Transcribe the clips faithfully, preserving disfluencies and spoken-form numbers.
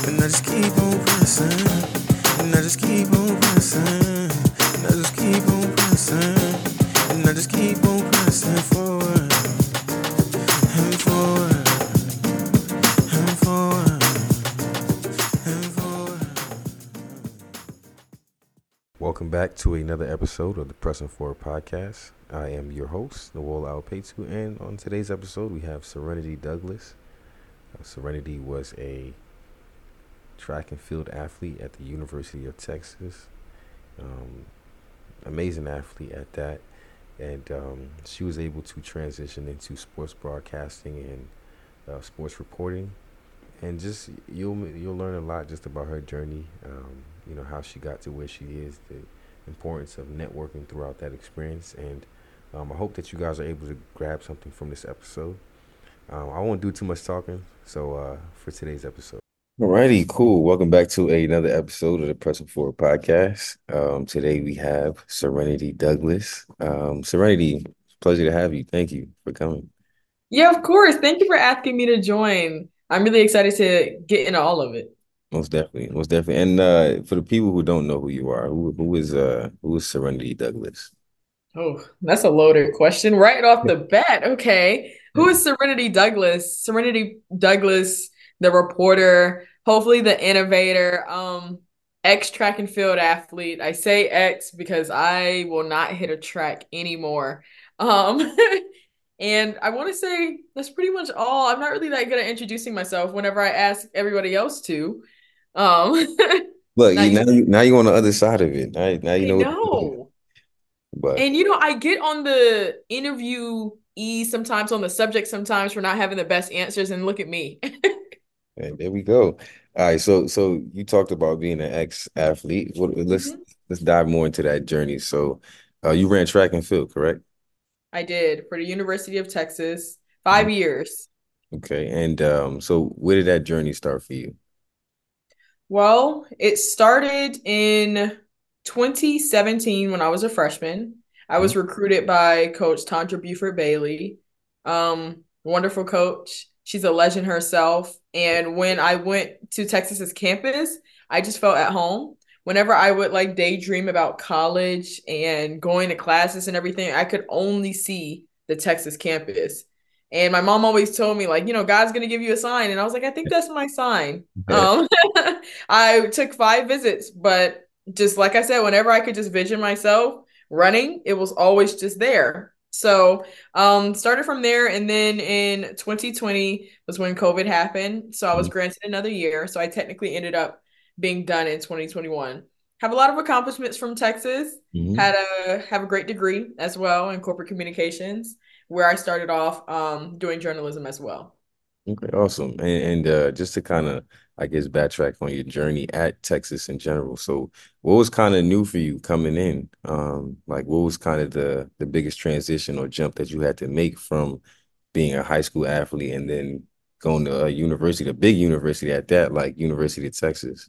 And I just keep on pressing. And I just keep on pressing. And I just keep on pressing. And I just keep on pressing forward and forward and forward and forward. Welcome back to another episode of the Pressing Forward podcast. I am your host, Nawal Alpatu, and on today's episode we have Serenity Douglas. Uh, Serenity was a track and field athlete at the University of Texas. Um, amazing athlete at that. And um, she was able to transition into sports broadcasting and uh, sports reporting. And just you'll you'll learn a lot just about her journey. Um, you know, how she got to where she is, the importance of networking throughout that experience. And um, I hope that you guys are able to grab something from this episode. Um, I won't do too much talking. So uh, for today's episode. Alrighty, cool. Welcome back to another episode of the Pressing Forward podcast. Um, today we have Serenity Douglas. Um, Serenity, pleasure to have you. Thank you for coming. Yeah, of course. Thank you for asking me to join. I'm really excited to get into all of it. Most definitely, most definitely. And uh, for the people who don't know who you are, who who is uh who is Serenity Douglas? Oh, that's a loaded question right off the bat. Okay. Who is Serenity Douglas? Serenity Douglas, the reporter, hopefully the innovator, um, ex track and field athlete. I say ex because I will not hit a track anymore. Um, and I want to say that's pretty much all. I'm not really that good at introducing myself whenever I ask everybody else to. Um, Look, now you you, now you now you on the other side of it. Now, now you I know what to do. know. But And you know, I get on the interview E sometimes on the subject sometimes for not having the best answers, and look at me. and there we go. All right, so so you talked about being an ex-athlete. What, let's Mhm. let's dive more into that journey. So, uh, you ran track and field, correct? I did for the University of Texas, Mhm. five years. Okay, and um, so where did that journey start for you? Well, it started in twenty seventeen when I was a freshman. I Mhm. was recruited by Coach Tandra Buford Bailey. Um, wonderful coach. She's a legend herself. And when I went to Texas's campus, I just felt at home. Whenever I would like daydream about college and going to classes and everything, I could only see the Texas campus. And my mom always told me, like, you know, God's gonna give you a sign. And I was like, I think that's my sign. Um, I took five visits, but just like I said, whenever I could just vision myself running, it was always just there. So, um, started from there, and then in twenty twenty was when COVID happened. So I was granted another year. So I technically ended up being done in twenty twenty-one. Have a lot of accomplishments from Texas. Mhm. Had a have a great degree as well in corporate communications, where I started off um, doing journalism as well. Okay, awesome. And, and uh, just to kind of, I guess, backtrack on your journey at Texas in general. So, what was kind of new for you coming in? Um, like, what was kind of the the biggest transition or jump that you had to make from being a high school athlete and then going to a university, a big university at that, like University of Texas?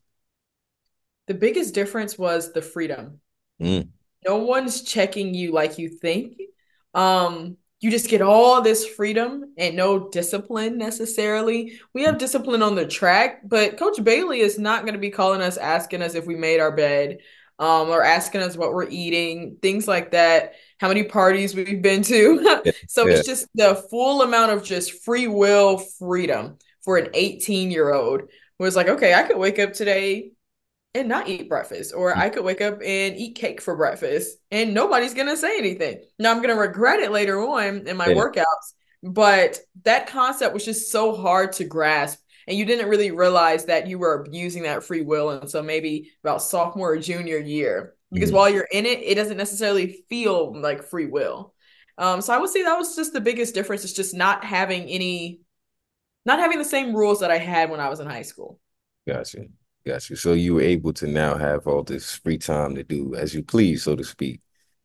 The biggest difference was the freedom. Mm. No one's checking you like you think. Um, you just get all this freedom and no discipline necessarily. We have discipline on the track, but Coach Bailey is not going to be calling us, asking us if we made our bed, um, or asking us what we're eating, things like that, how many parties we've been to. Yeah, So yeah. it's just the full amount of just free will freedom for an eighteen year old who was like, okay, I could wake up today and not eat breakfast, or I could wake up and eat cake for breakfast and nobody's gonna say anything. Now I'm gonna regret it later on in my Yeah. workouts, but that concept was just so hard to grasp. And you didn't really realize that you were abusing that free will until maybe about sophomore or junior year. Because Mhm. while you're in it, it doesn't necessarily feel like free will. Um, so I would say that was just the biggest difference, is just not having any, not having the same rules that I had when I was in high school. Gotcha. Gotcha. So you were able to now have all this free time to do as you please, so to speak.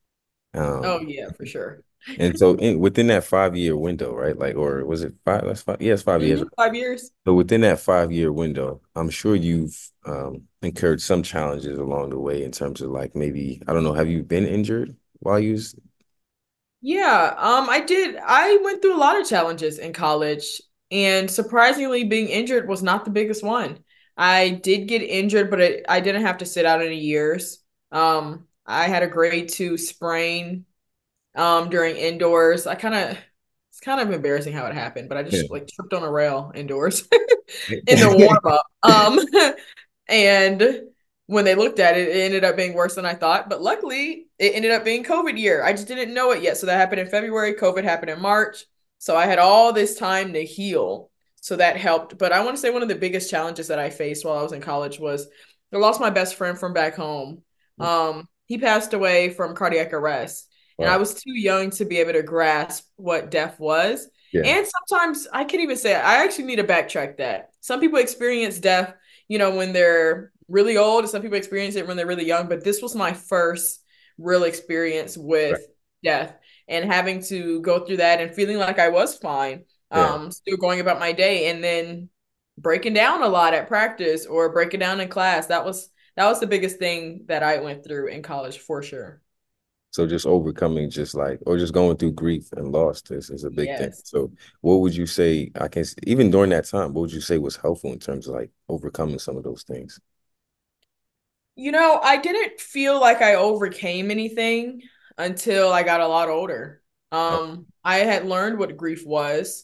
Oh Um, yeah, for sure. and so in, within that five year window, right? Like, or was it five? That's five. Yeah, it's five years. Mhm, five years. So within that five year window, I'm sure you've um incurred some challenges along the way in terms of like maybe, I don't know, have you been injured while you was Yeah, um, I did. I went through a lot of challenges in college, and surprisingly, being injured was not the biggest one. I did get injured, but it, I didn't have to sit out any years. Um, I had a grade two sprain um during indoors. I kind of it's kind of embarrassing how it happened, but I Yeah. just like tripped on a rail indoors in the warm up. Um, and when they looked at it, it ended up being worse than I thought. But luckily, it ended up being COVID year. I just didn't know it yet. So that happened in February. COVID happened in March. So I had all this time to heal. So that helped. But I want to say one of the biggest challenges that I faced while I was in college was I lost my best friend from back home. Um, he passed away from cardiac arrest. And I Wow. was too young to be able to grasp what death was. Yeah. And sometimes I can't even say it. I actually need to backtrack that. Some people experience death, you know, when they're really old, and some people experience it when they're really young. But this was my first real experience Right. with death and having to go through that and feeling like I was fine, Yeah. um, still going about my day, and then breaking down a lot at practice or breaking down in class. That was that was the biggest thing that I went through in college for sure. So just overcoming just like or just going through grief and loss is, is a big thing. Yes. So what would you say, I can even during that time, what would you say was helpful in terms of like overcoming some of those things? You know, I didn't feel like I overcame anything until I got a lot older. Oh, Um, I had learned what grief was.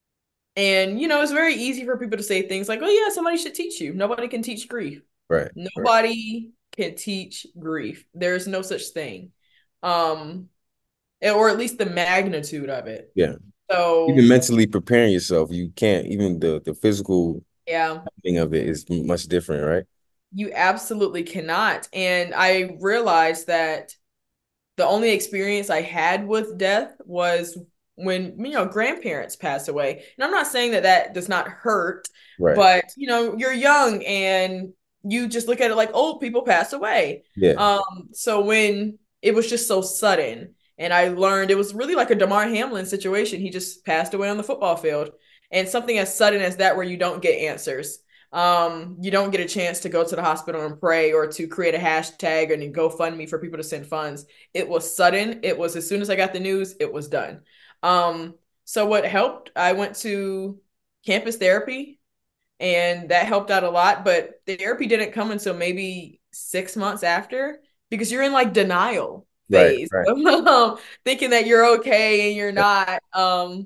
And, you know, it's very easy for people to say things like, oh, yeah, somebody should teach you. Nobody can teach grief. right, right. Nobody can teach grief. There's no such thing. Um, or at least the magnitude of it. Yeah. Even So, mentally preparing yourself, you can't, even the the physical yeah. thing of it is much different, right? You absolutely cannot. And I realized that the only experience I had with death was when, you know, grandparents pass away. And I'm not saying that that does not hurt, Right. but, you know, you're young and you just look at it like old people pass away. Yeah. Um, so when it was just so sudden, and I learned it was really like a Damar Hamlin situation. He just passed away on the football field. And something as sudden as that, where you don't get answers. Um, you don't get a chance to go to the hospital and pray or to create a hashtag and GoFundMe for people to send funds. It was sudden. It was as soon as I got the news, it was done. Um, so what helped, I went to campus therapy and that helped out a lot, but the therapy didn't come until maybe six months after because you're in like denial Right. phase, Right. um, thinking that you're okay and you're not. Um,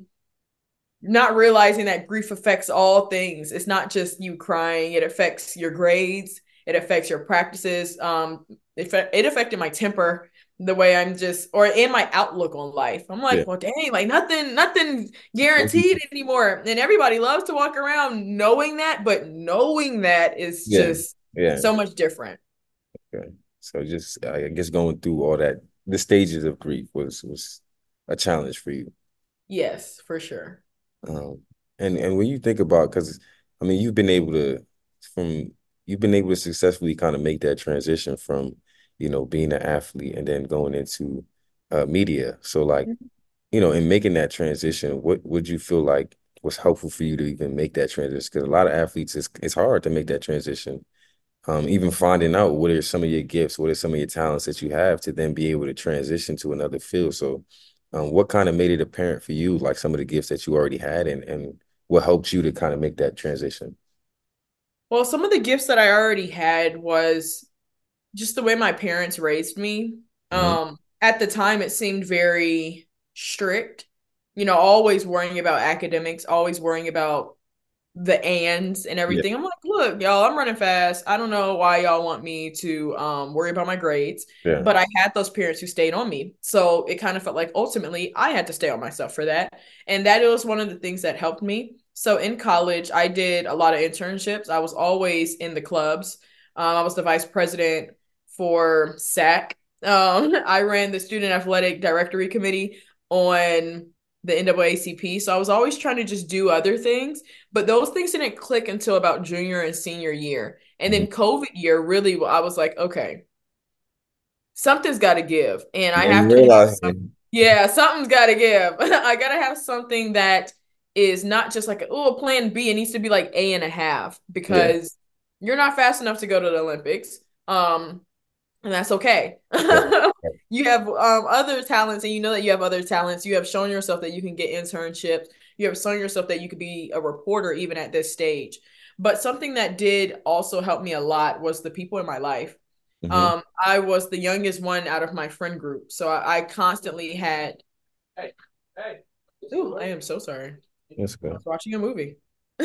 not realizing that grief affects all things. It's not just you crying. It affects your grades. It affects your practices. Um, it, it affected my temper, the way I'm just, or in my outlook on life. I'm Yeah. like, well, dang, like nothing, nothing guaranteed anymore. And everybody loves to walk around knowing that, but knowing that is Yeah. just Yeah. so much different. Okay. So just I guess going through all that, the stages of grief was was a challenge for you. Yes, for sure. Um, and and when you think about, because I mean, you've been able to from you've been able to successfully kind of make that transition from, you know, being an athlete and then going into uh, media. So like, you know, in making that transition, what would you feel like was helpful for you to even make that transition? Because a lot of athletes, it's it's hard to make that transition. Um, even finding out what are some of your gifts, what are some of your talents that you have to then be able to transition to another field. So, um, what kind of made it apparent for you, like some of the gifts that you already had, and and what helped you to kind of make that transition? Well, some of the gifts that I already had was just the way my parents raised me. Hmm. Um, at the time, it seemed very strict, you know, always worrying about academics, always worrying about the ands and Yeah, everything. I'm like, look, y'all, I'm running fast. I don't know why y'all want me to um worry about my grades, yeah, but I had those parents who stayed on me. So it kind of felt like ultimately I had to stay on myself for that. And that was one of the things that helped me. So in college, I did a lot of internships. I was always in the clubs. Um, I was the vice president for S A C. Um, I ran the student athletic directory committee on the N double A C P. So I was always trying to just do other things, but those things didn't click until about junior and senior year. And mhm. then COVID year, really, I was like, okay, something's got to give. And I Yeah, you have to have realize, some, yeah, something's got to give. I got to have something that is not just like, oh, a plan B. It needs to be like A and a half yeah, because you're not fast enough to go to the Olympics. Um, and that's okay. right, right. You have um, other talents, and you know that you have other talents. You have shown yourself that you can get internships. you have shown yourself that you could be a reporter even at this stage. But something that did also help me a lot was the people in my life. Mm-hmm. Um, I was the youngest one out of my friend group, so I, I constantly had. Hey, hey. Ooh, I am so sorry. That's I good. was watching a movie.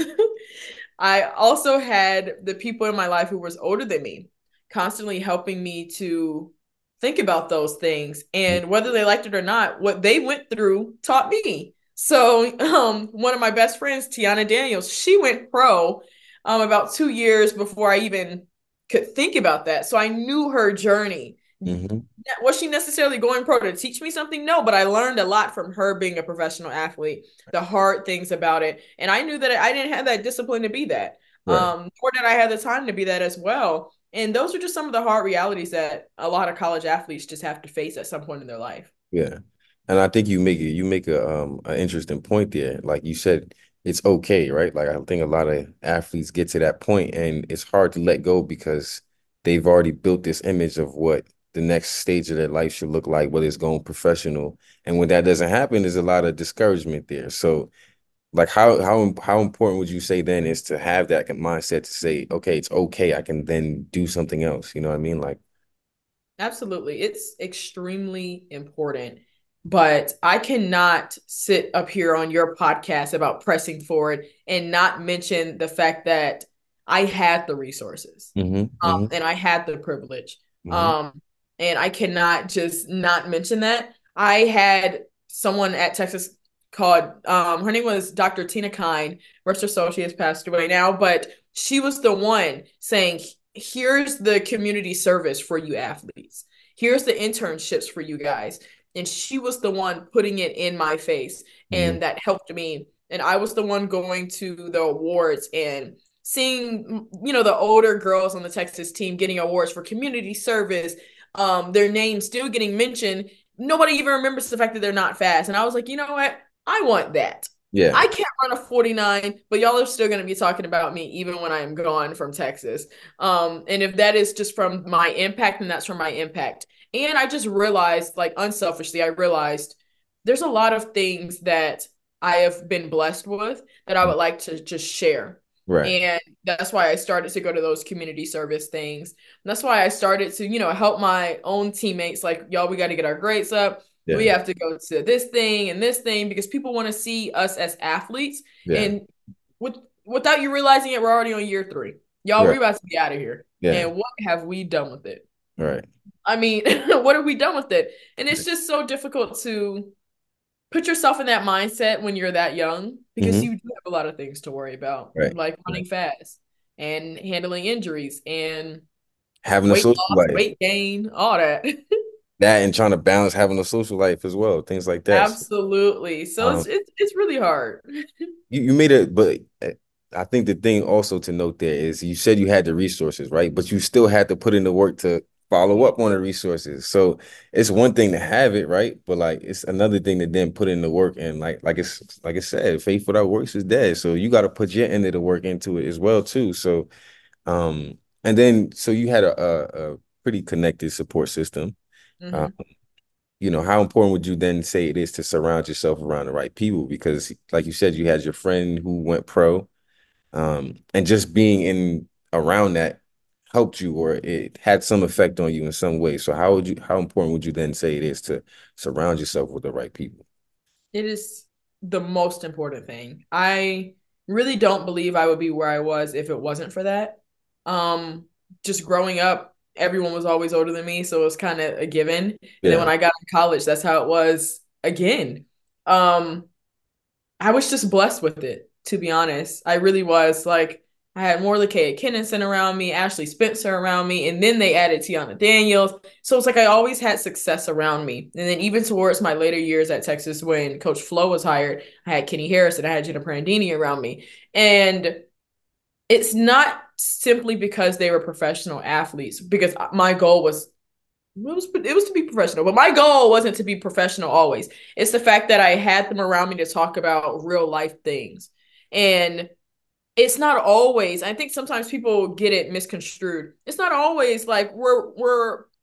I also had the people in my life who was older than me, constantly helping me to think about those things. And whether they liked it or not, what they went through taught me. So, um, one of my best friends, Tiana Daniels, she went pro um, about two years before I even could think about that. So I knew her journey. Mm-hmm. Was she necessarily going pro to teach me something? No, but I learned a lot from her being a professional athlete, the hard things about it. And I knew that I didn't have that discipline to be that. Right. Um, nor did I have the time to be that as well. And those are just some of the hard realities that a lot of college athletes just have to face at some point in their life. Yeah. And I think you make it you make a um an interesting point there. Like you said, it's okay, right? Like I think a lot of athletes get to that point and it's hard to let go because they've already built this image of what the next stage of their life should look like, whether it's going professional. And when that doesn't happen, there's a lot of discouragement there. So like how how how important would you say then is to have that mindset to say, okay, it's okay, I can then do something else. You know what I mean? Like, Absolutely. It's extremely important. But I cannot sit up here on your podcast about pressing forward and not mention the fact that I had the resources mm-hmm, um, mm-hmm, and I had the privilege. mm-hmm, Um, and I cannot just not mention that. I had someone at Texas called, um, her name was Doctor Tina Kine. Rest her soul, she has passed away now, but she was the one saying, here's the community service for you athletes. Here's the internships for you guys. And she was the one putting it in my face. mm-hmm. And that helped me. And I was the one going to the awards and seeing, you know, the older girls on the Texas team getting awards for community service, um, their names still getting mentioned. Nobody even remembers the fact that they're not fast. And I was like, you know what? I want that. Yeah. I can't run a forty-nine, but y'all are still going to be talking about me even when I am gone from Texas. Um, and if that is just from my impact, then that's from my impact. And I just realized, like unselfishly, I realized there's a lot of things that I have been blessed with that I would like to just share. Right. And that's why I started to go to those community service things. And that's why I started to, you know, help my own teammates. Like, y'all, we got to get our grades up. We Yeah. have to go to this thing and this thing because people want to see us as athletes. Yeah. And with, without you realizing it, we're already on year three. Y'all, Right. we're about to be out of here. Yeah. And what have we done with it? Right. I mean, what have we done with it? And it's just so difficult to put yourself in that mindset when you're that young because Mm-hmm. you do have a lot of things to worry about, Right. like running Right. fast and handling injuries and Having a weight social loss, life. weight gain, all that. That and trying to balance having a social life as well, things like that. So, Absolutely. So um, it's it's it's really hard. you, you made it, but uh, I think the thing also to note there is you said you had the resources, right? But you still had to put in the work to follow up on the resources. So it's one thing to have it, right? But like it's another thing to then put in the work and like like it's like I said, faith without works is dead. So you got to put your end of the work into it as well too. So um and then so you had a a, a pretty connected support system. Um, hmm you know, how important would you then say it is to surround yourself around the right people? Because, like you said, you had your friend who went pro, um, and just being in around that helped you, or it had some effect on you in some way. So, how would you, how important would you then say it is to surround yourself with the right people? It is the most important thing. I really don't believe I would be where I was if it wasn't for that. Um, just growing up, everyone was always older than me, so it was kind of a given. And then when Yeah, I got to college, that's how it was again. Um, I was just blessed with it, to be honest. I really was. Like, I had Morley Kennison around me, Ashley Spencer around me, and then they added Tiana Daniels. So it's like I always had success around me. And then even towards my later years at Texas, when Coach Flo was hired, I had Kenny Harris and I had Jenna Prandini around me. And it's not simply because they were professional athletes, because my goal was it was it was to be professional, but my goal wasn't to be professional always. It's the fact that I had them around me to talk about real life things. And it's not always, I think sometimes people get it misconstrued. It's not always like we're we're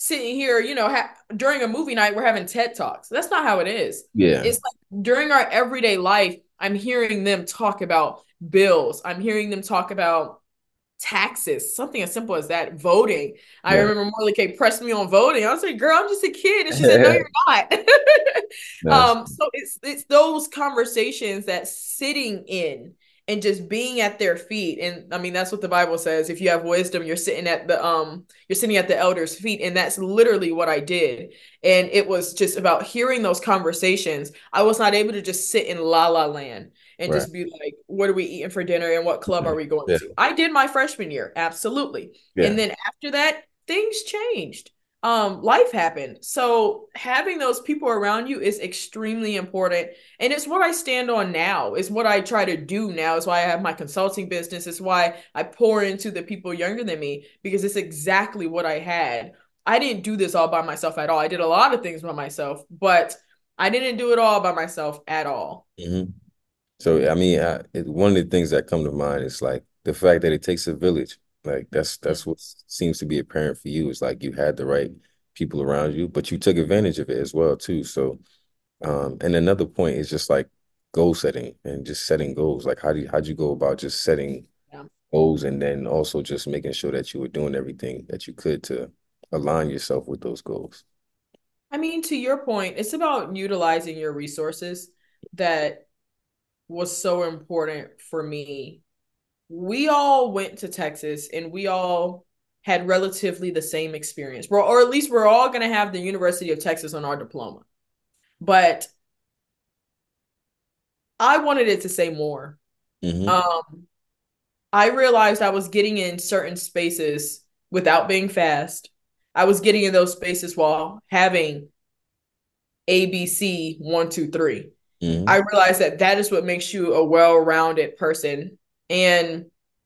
sitting here, you know, ha- during a movie night, we're having TED Talks. That's not how it is. Yeah. It's like during our everyday life, I'm hearing them talk about bills. I'm hearing them talk about taxes, something as simple as that, voting. I Right. remember Morley K pressed me on voting. I was like, girl, I'm just a kid. And she said, no, you're not. That's um, so it's it's those conversations that sitting in and just being at their feet. And I mean, that's what the Bible says. If you have wisdom, you're sitting at the um, you're sitting at the elders' feet. And that's literally what I did. And it was just about hearing those conversations. I was not able to just sit in la la land and right. just be like, what are we eating for dinner and what club are we going Yeah. to? I did my freshman year, absolutely. Yeah. And then after that, things changed. Um, life happened. So having those people around you is extremely important. And it's what I stand on now. It's what I try to do now. It's why I have my consulting business. It's why I pour into the people younger than me, because it's exactly what I had. I didn't do this all by myself at all. I did a lot of things by myself, but I didn't do it all by myself at all. Mm-hmm. So I mean, I, it, one of the things that come to mind is like the fact that it takes a village. Like that's that's what seems to be apparent for you. Is like you had the right people around you, but you took advantage of it as well too. So, um, and another point is just like goal setting and just setting goals. Like how do you how'd you go about just setting Yeah. goals and then also just making sure that you were doing everything that you could to align yourself with those goals? I mean, to your point, it's about utilizing your resources that was so important for me. We all went to Texas and we all had relatively the same experience. Or, or at least we're all going to have the University of Texas on our diploma. But I wanted it to say more. Mm-hmm. Um, I realized I was getting in certain spaces without being fast. I was getting in those spaces while having A B C one, two, three. Mm-hmm. I realized that that is what makes you a well-rounded person. And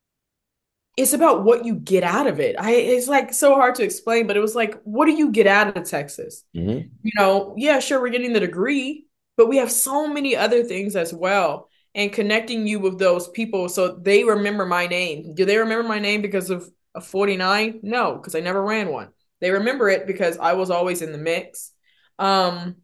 it's about what you get out of it. I it's like so hard to explain, but it was like, what do you get out of Texas? Mm-hmm. You know, yeah, sure, we're getting the degree, but we have so many other things as well. And connecting you with those people so they remember my name. Do they remember my name because of a forty-nine? No, because I never ran one. They remember it because I was always in the mix. Um,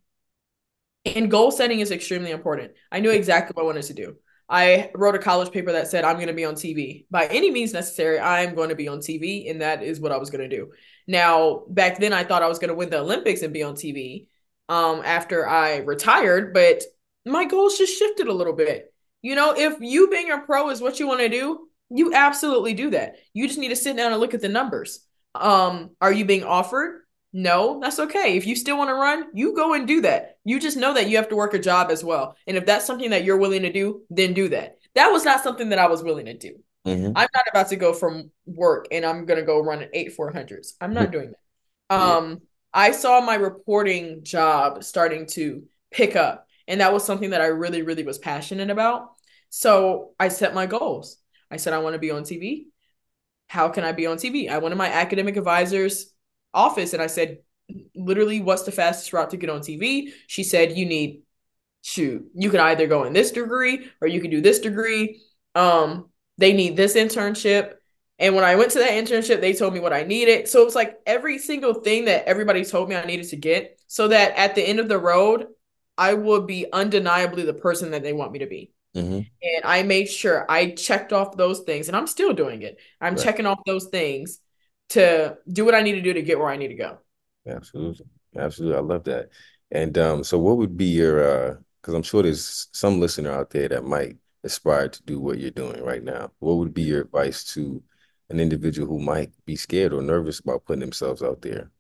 and goal setting is extremely important. I knew exactly what I wanted to do. I wrote a college paper that said I'm going to be on T V. By any means necessary, I'm going to be on T V, and that is what I was going to do. Now, back then, I thought I was going to win the Olympics and be on T V um, after I retired, but my goals just shifted a little bit. You know, if you being a pro is what you want to do, you absolutely do that. You just need to sit down and look at the numbers. Um, are you being offered? No, that's okay. If you still want to run, you go and do that. You just know that you have to work a job as well. And if that's something that you're willing to do, then do that. That was not something that I was willing to do. Mm-hmm. I'm not about to go from work and I'm going to go run an eight four hundreds. I'm not doing that. Yeah. Um, I saw my reporting job starting to pick up, and that was something that I really, really was passionate about. So I set my goals. I said, I want to be on T V. How can I be on T V? I went to my academic advisor's office and I said, literally, what's the fastest route to get on T V? She said, you need, shoot, you can either go in this degree or you can do this degree. Um, they need this internship. And when I went to that internship, they told me what I needed. So it was like every single thing that everybody told me I needed to get so that at the end of the road, I would be undeniably the person that they want me to be. Mm-hmm. And I made sure I checked off those things, and I'm still doing it. I'm Right. checking off those things to do what I need to do to get where I need to go. Absolutely. Absolutely. I love that. And um, so what would be your uh because I'm sure there's some listener out there that might aspire to do what you're doing right now. What would be your advice to an individual who might be scared or nervous about putting themselves out there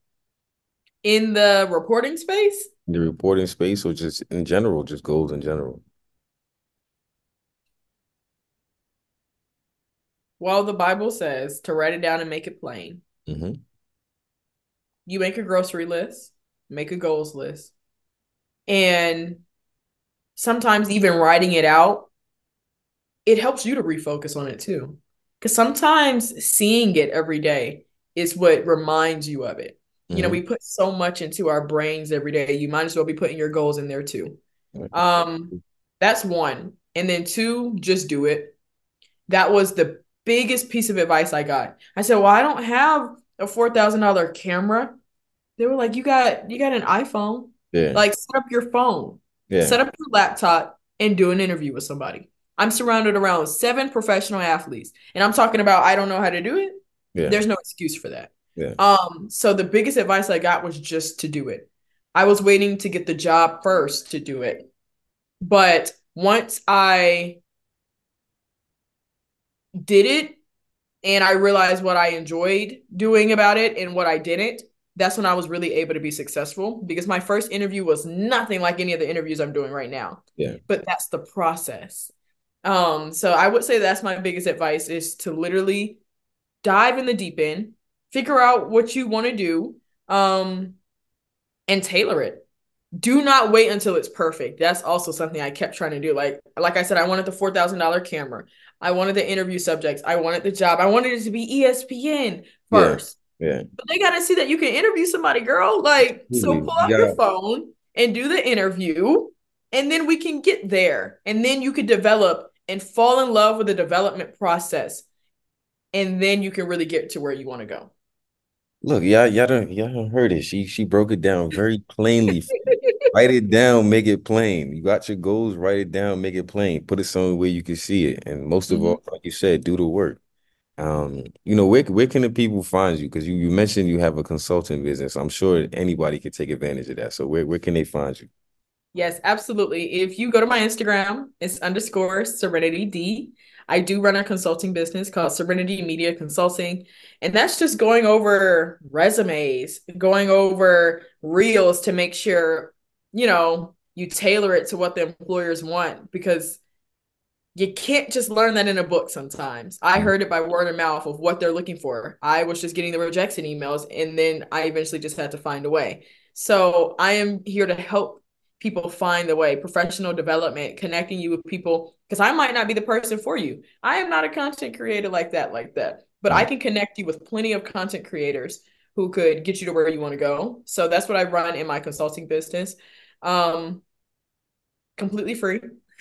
In the reporting space, in the reporting space or just in general, just goals in general? well, the Bible says to write it down and make it plain. Mm-hmm. You make a grocery list, make a goals list, and sometimes even writing it out, it helps you to refocus on it too. Because sometimes seeing it every day is what reminds you of it. You know, Mm-hmm. we put so much into our brains every day. You might as well be putting your goals in there too. Right. Um, that's one. And then two, just do it. That was the biggest piece of advice I got. I said, well, I don't have a four thousand dollars camera. They were like, you got you got an iPhone. Yeah. Like set up your phone, Yeah. set up your laptop, and do an interview with somebody. I'm surrounded around seven professional athletes, and I'm talking about I don't know how to do it. Yeah. There's no excuse for that. Yeah. Um, so the biggest advice I got was just to do it. I was waiting to get the job first to do it. But once I did it and I realized what I enjoyed doing about it and what I didn't, that's when I was really able to be successful because my first interview was nothing like any of the interviews I'm doing right now. Yeah. But that's the process. Um, so I would say that's my biggest advice is to literally dive in the deep end, figure out what you want to do, um, and tailor it. Do not wait until it's perfect. That's also something I kept trying to do. Like, like I said, I wanted the four thousand dollars camera. I wanted the interview subjects. I wanted the job. I wanted it to be E S P N Yeah. first. Yeah. But they got to see that you can interview somebody, girl. Like, so You pull out your got phone and do the interview, and then we can get there. And then you could develop and fall in love with the development process. And then you can really get to where you want to go. look, y'all, y'all don't, y'all don't heard it. She, she broke it down very plainly. Write it down, make it plain. You got your goals, write it down, make it plain. Put it somewhere where you can see it. And most of Mhm. all, like you said, do the work. Um, you know, where where can the people find you? Because you, you mentioned you have a consulting business. I'm sure anybody could take advantage of that. So where, where can they find you? Yes, absolutely. If you go to my Instagram, it's underscore Serenity D. I do run a consulting business called Serenity Media Consulting. And that's just going over resumes, going over reels to make sure, you know, you tailor it to what the employers want because you can't just learn that in a book sometimes. I heard it by word of mouth of what they're looking for. I was just getting the rejection emails and then I eventually just had to find a way. So I am here to help people find the way, professional development, connecting you with people because I might not be the person for you. I am not a content creator like that, like that, but I Mm. can connect you with plenty of content creators who could get you to where you want to go. So that's what I run in my consulting business. Um, completely free.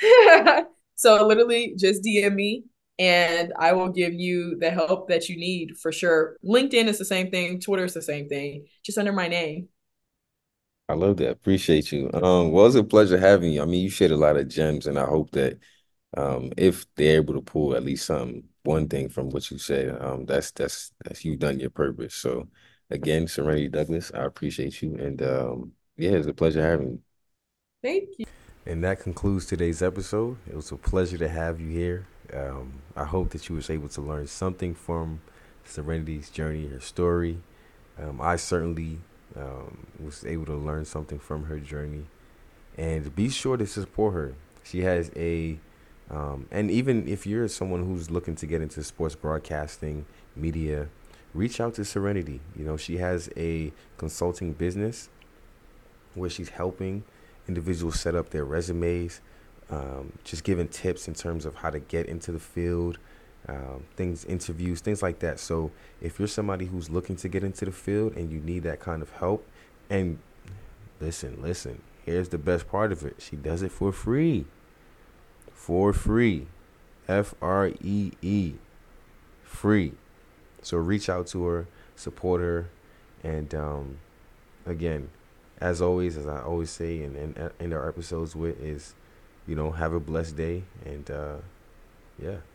So literally just D M me and I will give you the help that you need for sure. LinkedIn is the same thing, Twitter is the same thing, just under my name. I love that. Appreciate you. Um, well, it's a pleasure having you. I mean, you shared a lot of gems, and I hope that um, if they're able to pull at least some one thing from what you said, um, that's that's that's you've done your purpose. So, again, Serenity Douglas, I appreciate you, and um, yeah, it's a pleasure having you. Thank you. And that concludes today's episode. It was a pleasure to have you here. Um, I hope that you was able to learn something from Serenity's journey, her story. Um, I certainly um, was able to learn something from her journey. And be sure to support her. She has a, um, and even if you're someone who's looking to get into sports broadcasting, media, reach out to Serenity. You know, she has a consulting business where she's helping individuals set up their resumes, um, just giving tips in terms of how to get into the field, um, things, interviews, things like that. So if you're somebody who's looking to get into the field and you need that kind of help, and listen, listen, here's the best part of it. She does it for free. For free. F R E E. Free. So reach out to her, support her, and um, again, as always, as I always say in, in, in our episodes with is, you know, have a blessed day and uh, yeah.